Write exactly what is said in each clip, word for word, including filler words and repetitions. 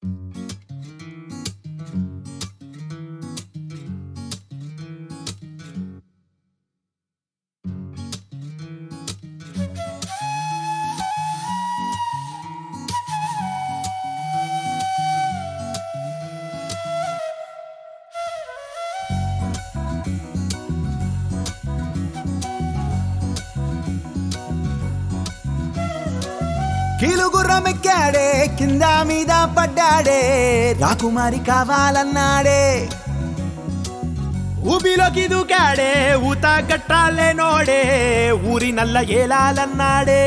కీలుగుర్రమెక్కాడే కింద మీద పడ్డాడే రాకుమారి కావాలన్నాడే ఊబిలోకి దూకాడే ఊత గట్టాలేనోడే ఊరి నల్ల ఏలాలన్నాడే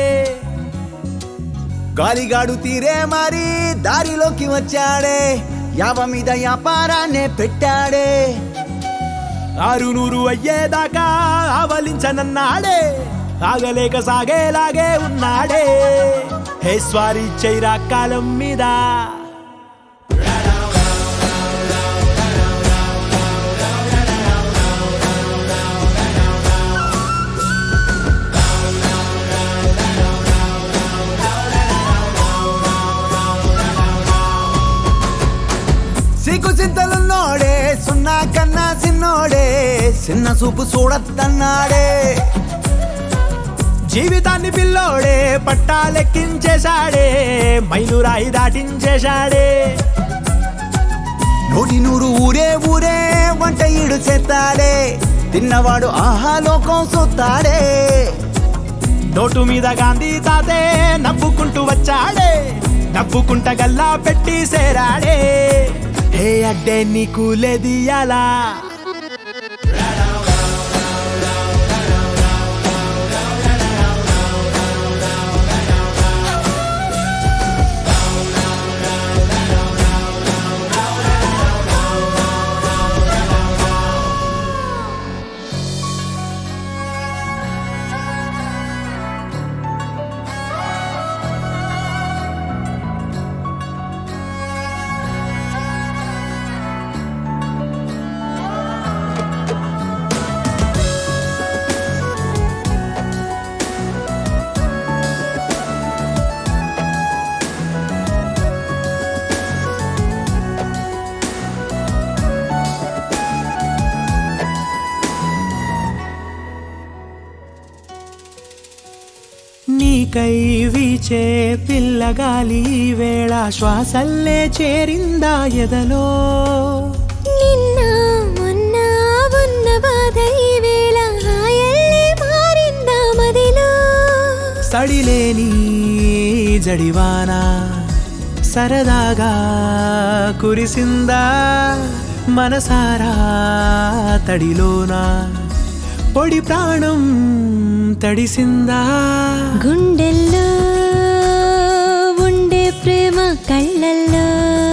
గాలిగాడు తీరే మరి దారిలోకి వచ్చాడే యావ మీద వ్యాపారాన్నే పెట్టాడే ఆరు నూరు అయ్యేదాకా ఆవలించనన్నాడే ఆగలేక సాగేలాగే ఉన్నాడే హే స్వారీ చైరా కాలం మీద సిగ్గు చింతలున్నోడే సున్నా కన్నా చిన్నోడే చిన్న చూపు చూడద్దన్నాడే జీవితాన్ని పిల్లోడే పట్టాలెక్కించేశాడే మైలురాయి దాటించేశాడే నూటి నూరు ఊరే ఊరే వంట ఈడు చేస్తాడే తిన్నవాడు ఆహాలోకం చూస్తాడే నోటు మీద గాంధీ తాతే నవ్వుకుంటూ వచ్చాడే నవ్వుకుంట గల్లా పెట్టి సేరాడే హే అడ్డే నీకు లేదియాలా నీకై వీచే పిల్లగాలి వేళ శ్వాసల్లే చేరిందా ఎదలో నిన్న మొన్న ఉన్న బాధ ఈ వేళ హాయల్లే మారిందా మదిలో సడిలేని జడివానా సరదాగా కురిసిందా మనసారా తడిలోనా పొడి ప్రాణం తడిసిందా గుండెల్లో ఉండే ప్రేమ కళ్ళల్లో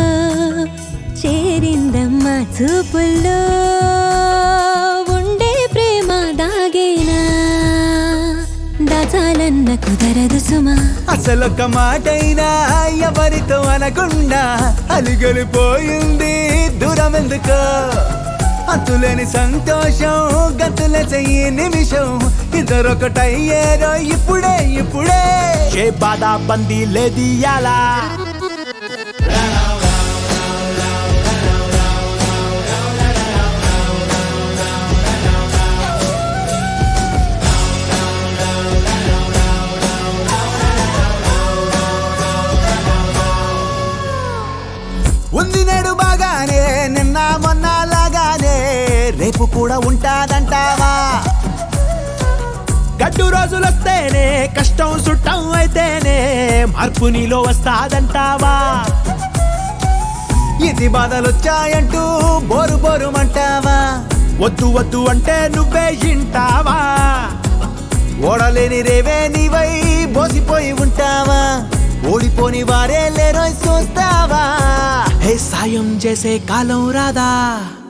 చేరిందమ్మా చూపుల్లో ఉండే ప్రేమ దాగేనా దాచాలన్న కుదరదు సుమా అసలొక్క మాటైనా ఎవరితో అనకుండా అలిగలిపోయింది దూరం ఎందుకో అంతులేని సంతోషం గతుల చెయ్యి నిమిషం ఇద్దరొకటయ్యేరో ఇప్పుడే ఇప్పుడే ఏ బాధ బందీ లేదియాలా ఉంది నేడు బాగానే నిన్న మొన్న లాగానే రేపు కూడా ఉంటాదంటావా గడ్డు రోజులొస్తేనే కష్టం సుట్టం అయితేనే మార్పు నీలో వస్తాదంటావా ఇది బాధలొచ్చాయంటూ బోరు బోరుమంటావా వద్దు వద్దు అంటే నువ్వే ఇంటావా ఓడలేని రేవే నీవై బోసిపోయి ఉంటావా ఓడిపోని వారే లేరో చూస్తావా హే సాయం చేసే కాలం రాదా